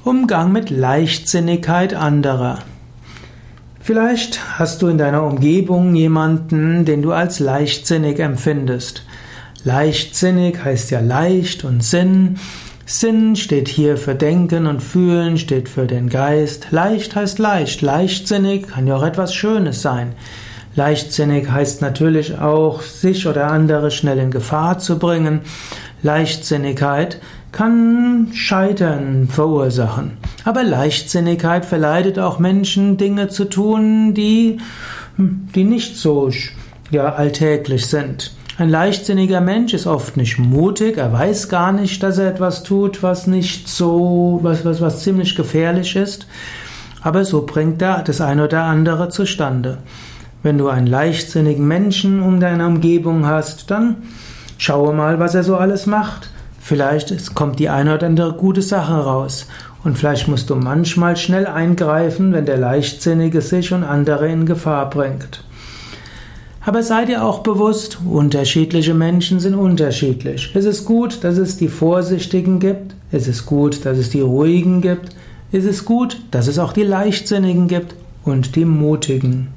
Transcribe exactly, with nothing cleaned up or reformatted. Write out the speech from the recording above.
Umgang mit Leichtsinnigkeit anderer. Vielleicht hast du in deiner Umgebung jemanden, den du als leichtsinnig empfindest. Leichtsinnig heißt ja leicht und Sinn. Sinn steht hier für Denken und Fühlen, steht für den Geist. Leicht heißt leicht. Leichtsinnig kann ja auch etwas Schönes sein. Leichtsinnig heißt natürlich auch, sich oder andere schnell in Gefahr zu bringen. Leichtsinnigkeit kann Scheitern verursachen. Aber Leichtsinnigkeit verleitet auch Menschen, Dinge zu tun, die, die nicht so ja, alltäglich sind. Ein leichtsinniger Mensch ist oft nicht mutig, er weiß gar nicht, dass er etwas tut, was nicht so, was, was, was ziemlich gefährlich ist. Aber so bringt er das eine oder andere zustande. Wenn du einen leichtsinnigen Menschen um deine Umgebung hast, dann schaue mal, was er so alles macht. Vielleicht kommt die eine oder andere gute Sache raus. Und vielleicht musst du manchmal schnell eingreifen, wenn der Leichtsinnige sich und andere in Gefahr bringt. Aber sei dir auch bewusst, unterschiedliche Menschen sind unterschiedlich. Es ist gut, dass es die Vorsichtigen gibt. Es ist gut, dass es die Ruhigen gibt. Es ist gut, dass es auch die Leichtsinnigen gibt und die Mutigen.